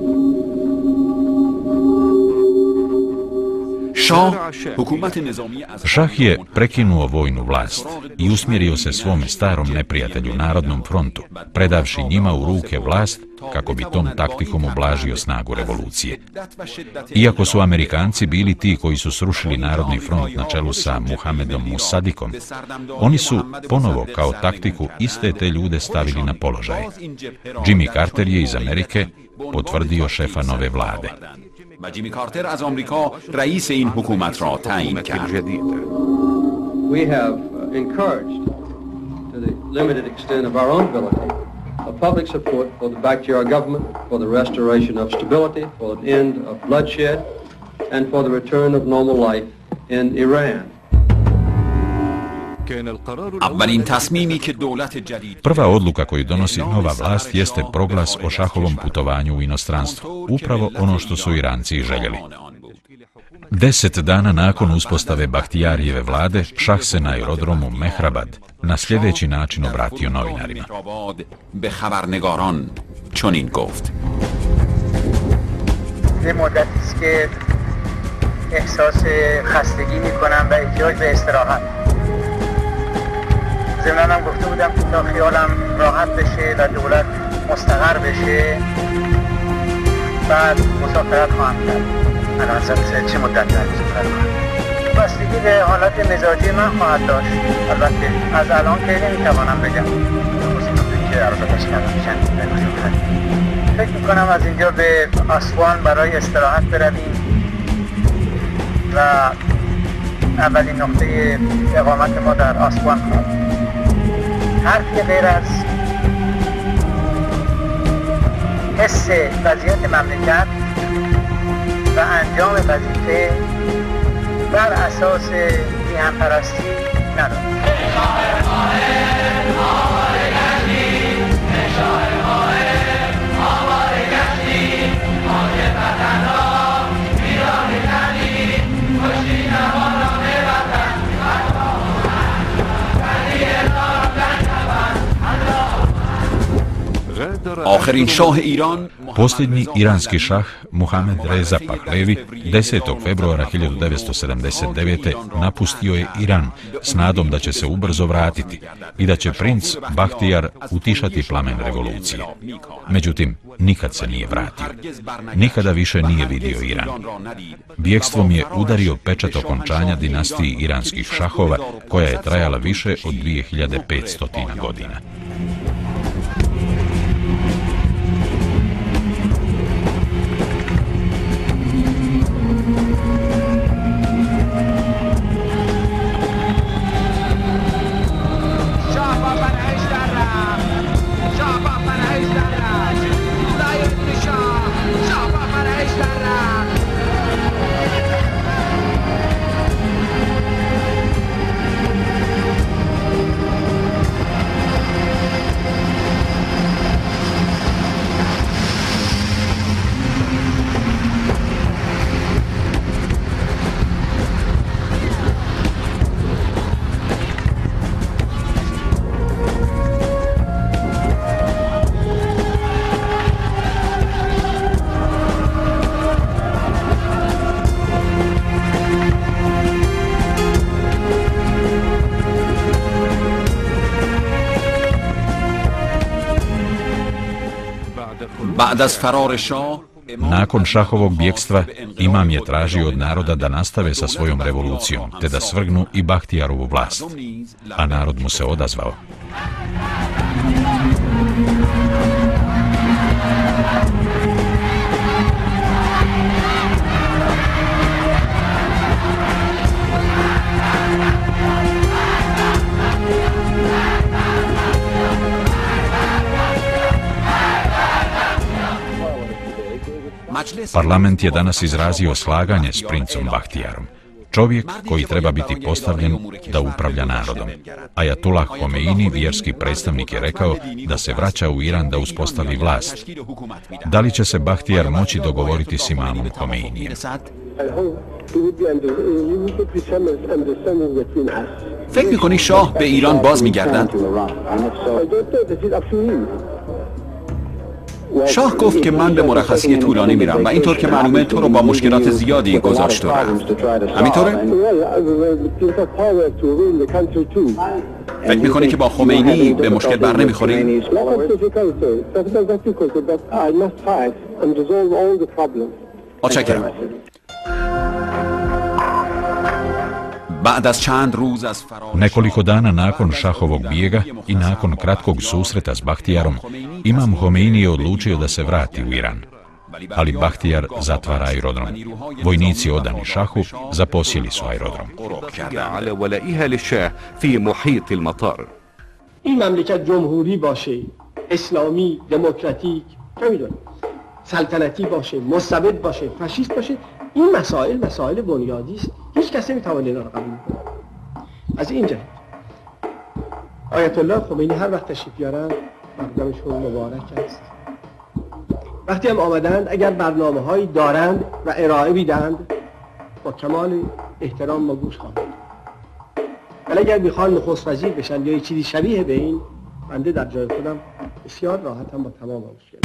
A: Šah je prekinuo vojnu vlast i usmjerio se svome starom neprijatelju Narodnom frontu, predavši njima u ruke vlast kako bi tom taktikom ublažio snagu revolucije. Iako su Amerikanci bili ti koji su srušili Narodni front na čelu sa Muhamedom Musadikom, oni su ponovo kao taktiku iste te ljude stavili na položaje. Jimmy Carter je iz Amerike potvrdio šefa nove vlade.
C: و جیمی کارتر از آمریکا رئیس این حکومت را تعیین کرد.
K: We have encouraged to the limited extent of our own ability a public support for the Bakhtiar government, for the restoration of stability, for the end of bloodshed, and for the return of normal life in Iran.
C: اولین تصمیمی که دولت جدید
A: Prva odluka koju donosi nova vlast jeste proglas o šahovom putovanju u inostranstvo, upravo ono što su Iranci željeli. 10 dana nakon uspostave Bahtijarijeve vlade, šah se na aerodromu Mehrabad na sljedeći način obratio novinarima.
C: به خبرنگاران چنین گفت:
O: یه مدتی است که احساس خستگی می‌کنم و احتیاج به استراحت. ضمناً گفته بودم که تا خیالم راحت بشه و دولت مستقر بشه بعد مسافرت خواهم کرد. الان چه مدت در مسافرت خواهم؟ بستگی به حالت مزاجی من خواهد داشت. البته از الان که نمیتوانم بگم که عرضاتش کردم فکر میکنم از اینجا به آسوان برای استراحت برویم و اولین نقطه اقامت ما در آسوان خواهد. حرفی غیر از حس وضعیت مملکت و انجام وظیفه بر اساس میهن‌پرستی ندارد.
C: آخرین شاه ایران
A: Posljednji iranski šah Muhamed Reza Pahlavi 10. februara 1979. napustio je Iran s nadom da će se ubrzo vratiti i da će princ Bahtijar utišati plamen revolucije. Međutim, nikad se nije vratio. Nikada više nije vidio Iran. Bjegstvom je udario pečat okončanja dinastiji iranskih šahova koja je trajala više od 2500 godina.
C: بعد از فرار شاه
A: Nakon šahovog bjegstva, imam je tražio od naroda da nastave sa svojom revolucijom, te da svrgnu i Bahtijarovu vlast. A narod mu se odazvao. Parlament je danas izrazio slaganje s princom Bahtijarom. Čovjek koji treba biti postavljen da upravlja narodom. Ajatullah Homeini, vjerski predstavnik, je rekao da se vraća u Iran da uspostavi vlast. Da li će se Bahtijar moći dogovoriti s imamom Homeinijem?
C: فکر می‌کنی شاه به ایران باز می‌گردد؟ شاه گفت که من به مرخصی طولانی میرم و اینطور که معلومه تو رو با مشکلات زیادی گذاشت رفت. همینطوره؟ فکر میکنی که با خمینی به مشکل بر نمیخوری؟ متشکرم.
A: Nekoliko dana nakon šahovog bijega i nakon kratkog susreta s Bahtijarom, imam Homeini je odlučio da se vrati u Iran. Ali Bahtijar zatvara aerodrom. Vojnici odani šahu zaposjeli su aerodrom.
B: این مملکت جمهوری باشه، اسلامی، دموکراتیک، سلطنتی باشه، مستبد باشه، فاشیست باشه، این مسائل بنیادی است. هیچ کس نمیتونه اینا رو قبول کنه. از این جهت آیت الله خمینی هر وقت تشریف بیارن مقدمشون مبارک است. وقتی هم آمدند اگر برنامه‌هایی دارند و ارائه میدند با کمال احترام ما گوش خواهیم. ولی اگر میخوان نخست وزیر بشن یا چیزی شبیه به این، بنده در جای خودم بسیار راحتم با تمام مشکل.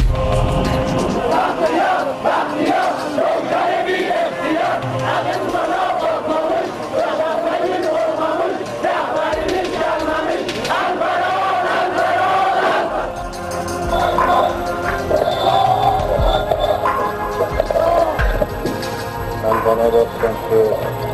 I: من بنا داشتم که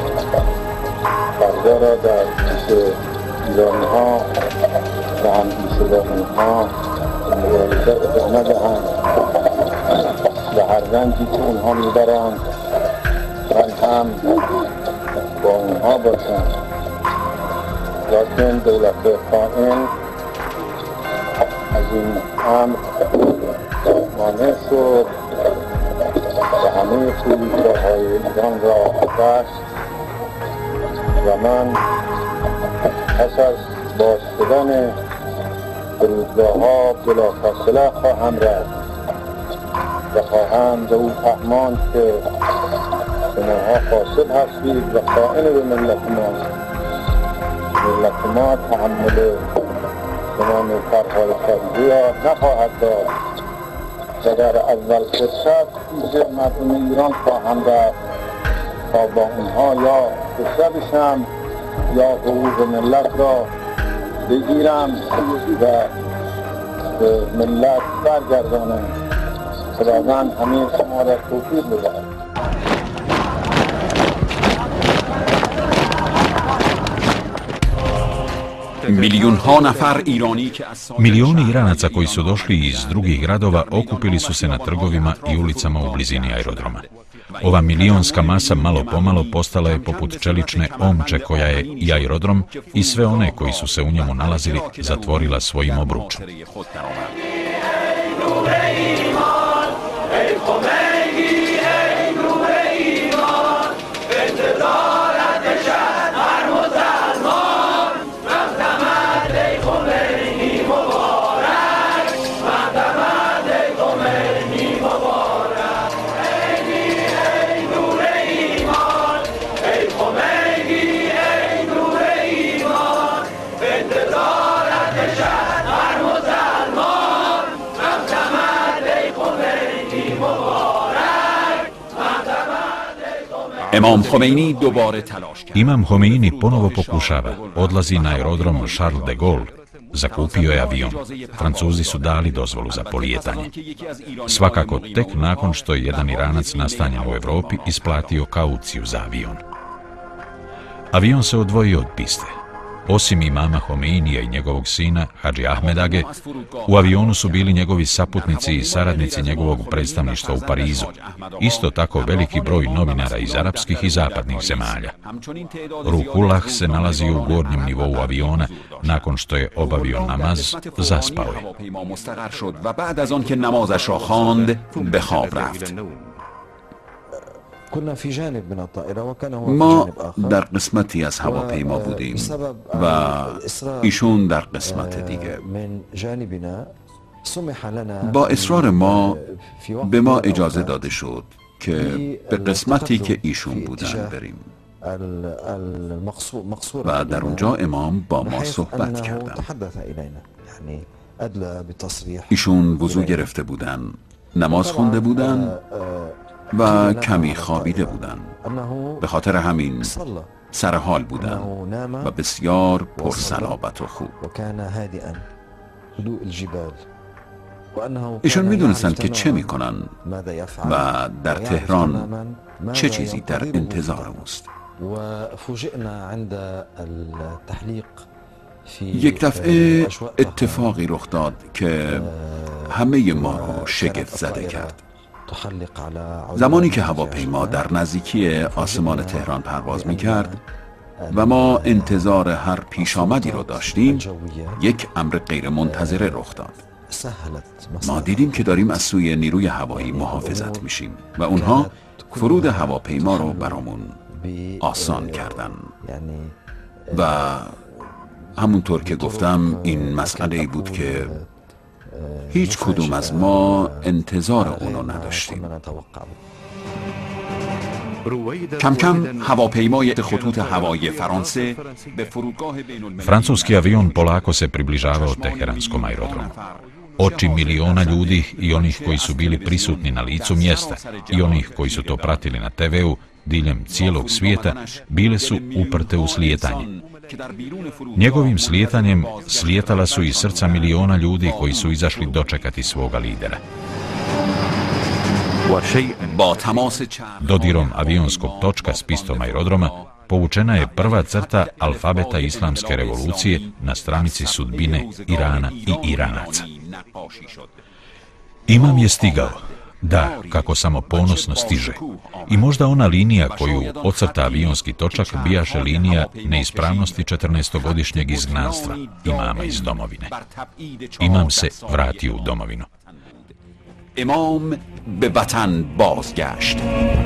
I: فردا را در پیش ایرانی ها و هم پیش ها مبارزه ادامه دهند و هر رنجی که اونها میبرند من هم با اونها باشم. لکن دولت خائن این امر مانع شد و همه فرودگاه‌های ایران را بست و من پس از باز شدن فرودگاه‌ها بلافاصله خواهم رفت و خواهم به او فهماند که شماها فاسد هستید و خائن به ملت ما تحمل شما نوکرهای خارجی را نخواهد داد و در اول فرصت پیش مردم ایران خواهم رفت تا با اونها یا کشته بشم یا حقوق ملت را بگیرم و به ملت برگردانم. خداوند همه شما را توفیق بدهد.
A: Milioni Iranaca koji su došli iz drugih gradova okupili su se na trgovima i ulicama u blizini aerodroma. Ova milionska masa malo pomalo postala je poput čelične omče koja je i aerodrom i sve one koji su se u njemu nalazili zatvorila svojim obručem. Imam Homeini ponovo pokušava, odlazi na aerodrom Charles de Gaulle, zakupio je avion. Francuzi su dali dozvolu za polijetanje. Svakako tek nakon što je jedan Iranac nastanjen u Evropi isplatio kauciju za avion. Avion se odvojio od piste. Osim imama Homeinija i njegovog sina, Hadži Ahmedage, u avionu su bili njegovi saputnici i saradnici njegovog predstavništva u Parizu. Isto tako veliki broj novinara iz arapskih i zapadnih zemalja. Ruhullah se nalazi u gornjem nivou aviona. Nakon što je obavio namaz, zaspao je.
C: ما در قسمتی از هواپیما بودیم و ایشون در قسمت دیگه. با اصرار ما به ما اجازه داده شد که به قسمتی که ایشون بودن بریم و در اونجا امام با ما صحبت کردن. ایشون وضو گرفته بودن، نماز خونده بودن و کمی خوابیده بودن. به خاطر همین سرحال بودن و بسیار پرصلابت و خوب. ایشون میدونستند که چه میکنن و در تهران چه چیزی در انتظار اوست. یک دفعه اتفاقی رخ داد که همه ما رو شگفت زده کرد. زمانی که هواپیما در نزدیکی آسمان تهران پرواز می‌کرد و ما انتظار هر پیش آمدی رو داشتیم، یک امر غیر منتظره رخ داد. ما دیدیم که داریم از سوی نیروی هوایی محافظت میشیم و اونها فرود هواپیما رو برامون آسان کردن و همونطور که گفتم این مسئله بود که هیچ کدوم از ما انتظار اونو نداشتیم. کم کم هواپیمای خطوط هوایی فرانسه به فرودگاه بین‌المللی
A: Francuski avion polako se približavao teheranskom aerodromu. Oči miliona ljudi i onih koji su bili prisutni na licu mjesta i onih koji su to pratili na TV-u diljem cijelog svijeta bile su uprte u slijetanje. Njegovim slijetanjem slijetala su i srca miliona ljudi koji su izašli dočekati svoga lidera. Dodirom avionskog točka s pistom aerodroma povučena je prva crta alfabeta islamske revolucije na stranici sudbine Irana i Iranaca. Imam je stigao. Da, kako samo ponosno stiže. I možda ona linija koju ocrta avionski točak bijaše linija neispravnosti 14-godišnjeg izgnanstva imama iz domovine. Imam se vratio u domovinu.
C: امام به وطن بازگشت.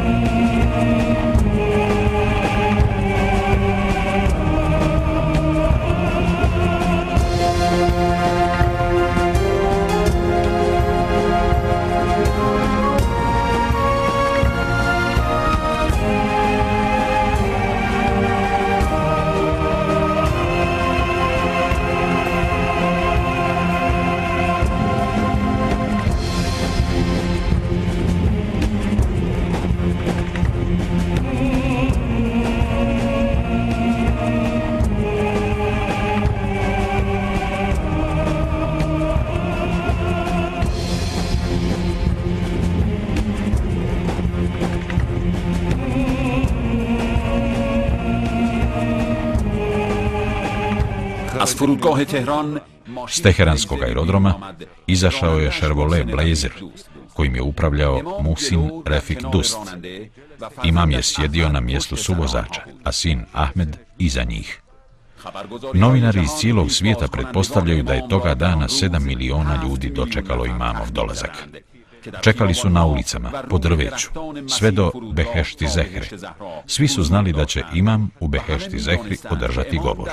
C: از فرودگاه تهران
A: S teheranskog aerodroma izašao je Chevrolet Blazer, kojim je upravljao Muhsin Refik Dust. Imam je sjedio na mjestu suvozača, a sin Ahmed iza njih. Novinari iz cijelog svijeta pretpostavljaju da je toga dana 7 miliona ljudi dočekalo imamov dolazak. Čekali su na ulicama, po drveću, sve do Behešti Zehre. Svi su znali da će imam u Behešti Zehri održati govor.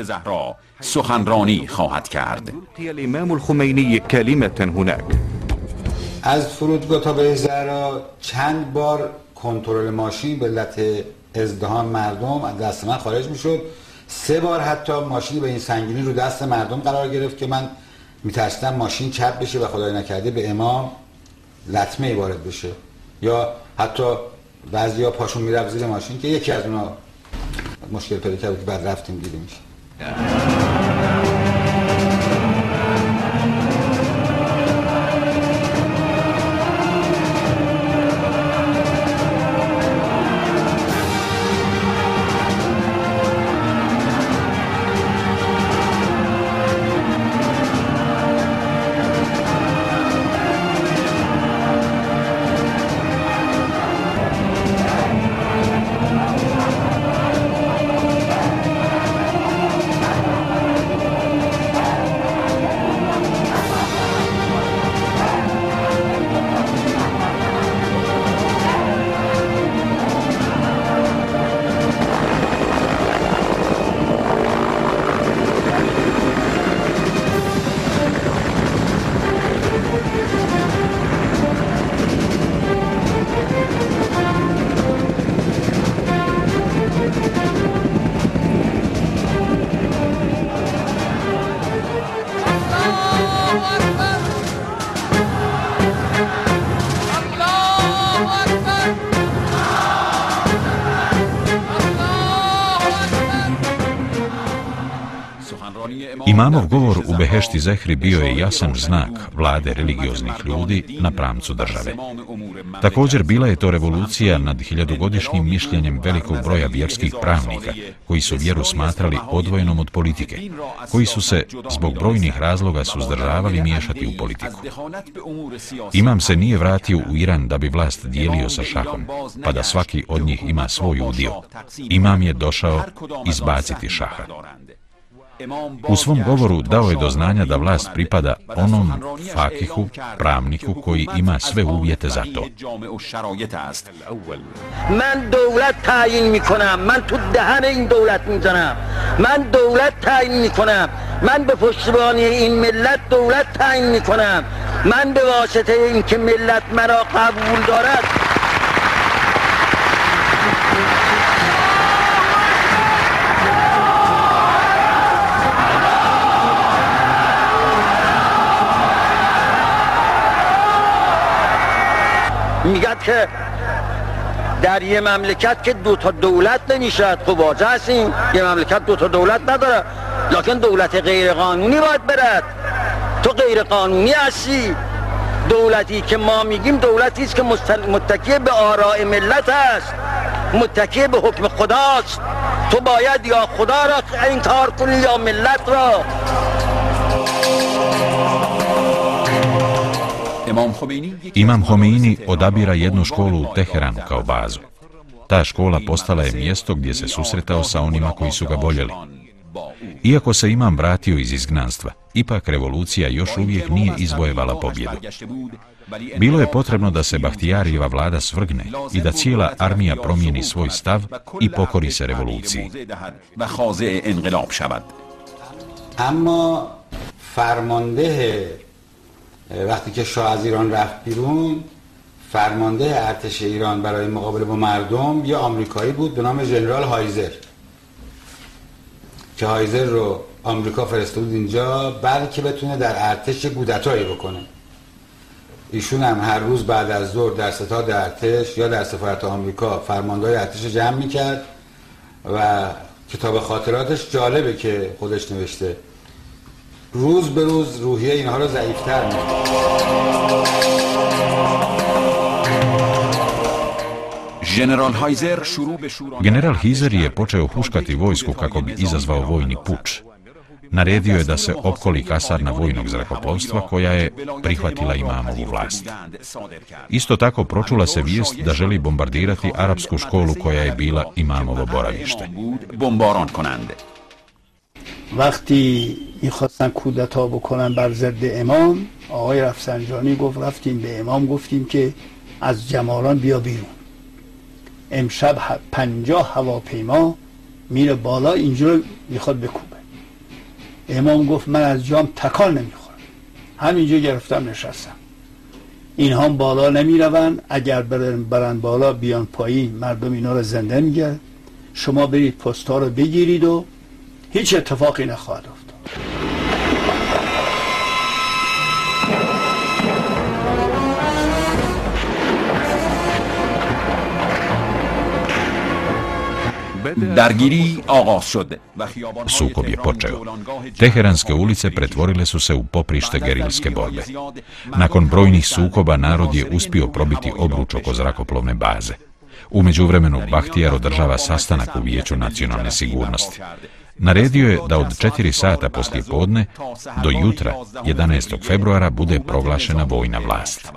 M: از فرودگاه تا به زهرا چند بار کنترل ماشین به علت ازدحام مردم از دست من خارج میشد. 3 بار حتی ماشینی به این سنگینی رو دست مردم قرار گرفت که من میترسیدم ماشین چپ بشه و خدای نکرده به امام لطمه وارد بشه، یا حتی بعضیا پاشون میرفت زیر ماشین که یکی از اونا مشکل پیدا کرد که بعد رفتیم دیدیمش.
A: Imamov govor u Behešti Zehri bio je jasan znak vlade religioznih ljudi na pramcu države. Također bila je to revolucija nad 1000-godišnjim mišljenjem velikog broja vjerskih pravnika, koji su vjeru smatrali odvojenom od politike, koji su se zbog brojnih razloga suzdržavali miješati u politiku. Imam se nije vratio u Iran da bi vlast dijelio sa šahom, pa da svaki od njih ima svoj udio. Imam je došao izbaciti šaha. U svom govoru dao je do znanja da vlast pripada onom fakihu, pravniku koji ima sve uvjete za to.
P: من دولت تعیین میکنم، من تو دهن این دولت میزنم، من دولت تعیین میکنم، من به پشتیبانی این ملت دولت تعیین میکنم، من به واسطه این که ملت مرا قبول دارد میگد که در یه مملکت که 2 تا دولت نمیشد. خب واضح هستیم یه مملکت 2 تا دولت نداره، لکن دولت غیر قانونی باید برد. تو غیر قانونی هستی. دولتی که ما میگیم دولتی است که متکی به آراء ملت است، متکی به حکم خداست. تو باید یا خدا را انکار کنی یا ملت را.
A: Imam Homeini odabira jednu školu u Teheranu kao bazu. Ta škola postala je mjesto gdje se susretao sa onima koji su ga voljeli. Iako se imam vratio iz izgnanstva, ipak revolucija još uvijek nije izvojevala pobjedu. Bilo je potrebno da se Bahtijarijeva vlada svrgne i da cijela armija promijeni svoj stav i pokori se revoluciji.
M: اما فرمانده وقتی که شاه از ایران رفت بیرون، فرمانده ارتش ایران برای مقابله با مردم یه آمریکایی بود به نام ژنرال هایزر که هایزر رو آمریکا فرستاد بود اینجا بعد که بتونه در ارتش کودتایی بکنه. ایشون هم هر روز بعد از ظهر در ستاد ارتش یا در سفارت آمریکا فرمانده‌های ارتش جمع میکرد و کتاب خاطراتش جالبه که خودش نوشته روز به روز روحیه اینها رو ضعیف‌تر می‌کنه.
A: General Hizer je počeo huškati vojsku kako bi izazvao vojni puč. Naredio je da se opkoli kasarna vojnog zrakoplovstva koja je prihvatila imamovu vlast. Isto tako pročula se vijest da želi bombardirati arapsku školu koja je bila imamovo boravište.
B: وقتی میخواستن کودتا بکنن بر ضد امام، آقای رفسنجانی گفت رفتیم به امام گفتیم که از جمالان بیا بیرون، امشب 50 هواپیما میره بالا اینجا میخواد بکوبه. امام گفت من از جام تکان نمیخورم، همینجا گرفتم نشستم. اینها بالا نمیروند، اگر برن بالا بیان پایین مردم اینا رو زنده میگه. شما برید پستا رو بگیرید و هیچ اتفاقی نخواهد افتاد.
C: Dargiri آغاز شد.
A: Sukob je počeo. Teheranske ulice pretvorile su se u poprište gerilske borbe. Nakon brojnih sukoba narod je uspio probiti obruč oko zrakoplovne baze. U međuvremenu Bahtijar održava sastanak u Vijeću nacionalne sigurnosti. Naredio je da od 4 sata poslije podne do jutra 11. februara bude proglašena vojna vlast.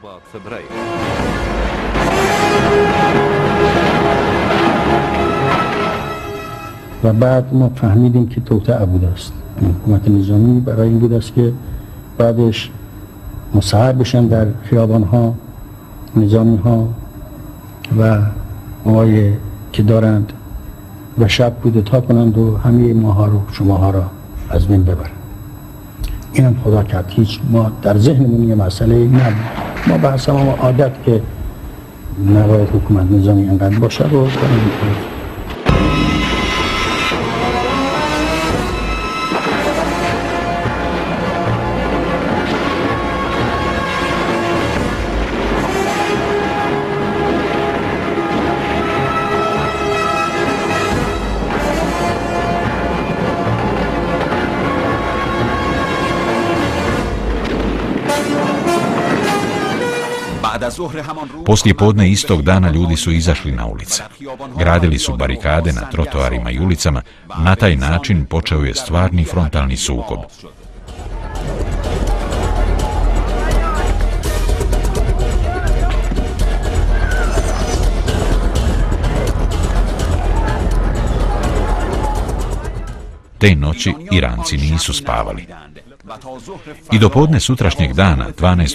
B: و بعد ما فهمیدیم که توطئه بوده است. حکومت نظامی برای این بوده است که بعدش مسحب بشن در خیابان‌ها نظامی‌ها و آقای که دارند و شب کودتا کنند و همه ماها رو شماها را از بین ببرند. اینم خدا کرد. هیچ ما در ذهنمون یه مسئله نبود. ما به حسب عادت که نباید حکومت نظامی انقدر باشه رو کنیم.
A: Poslije podne istog dana ljudi su izašli na ulice. Gradili su barikade na trotoarima i ulicama. Na taj način počeo je stvarni frontalni sukob. Te noći Iranci nisu spavali. I do podne sutrašnjeg dana,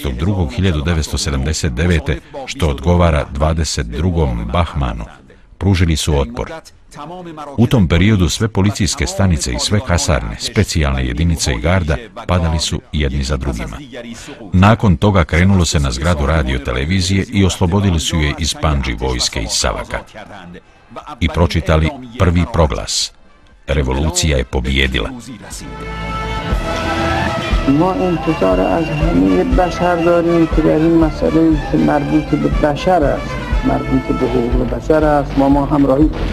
A: 12.2.1979. što odgovara 22. Bahmanu, pružili su otpor. U tom periodu sve policijske stanice i sve kasarne, specijalne jedinice i garda padali su jedni za drugima. Nakon toga krenulo se na zgradu radio-televizije i oslobodili su je iz Pandži vojske iz Savaka. I pročitali prvi proglas. Revolucija je pobijedila.
H: ما انتظار از همه بشر داریم که در این مسئله مربوط به بشر است، مربوط به حقوق بشر است، ما همراهی کنیم.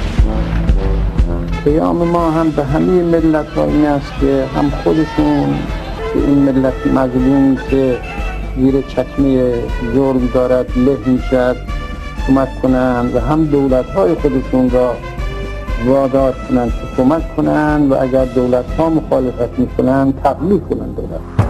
H: پیام ما هم به همه ملت ها این است که هم خودشون که این ملت مظلوم که زیر چکمه ظلم دارد له میشد کمک کنند و هم دولت های خودشون را وادار کنند که کمک کنند و اگر دولت ها مخالفت میکنند تقلیل کنند دولت.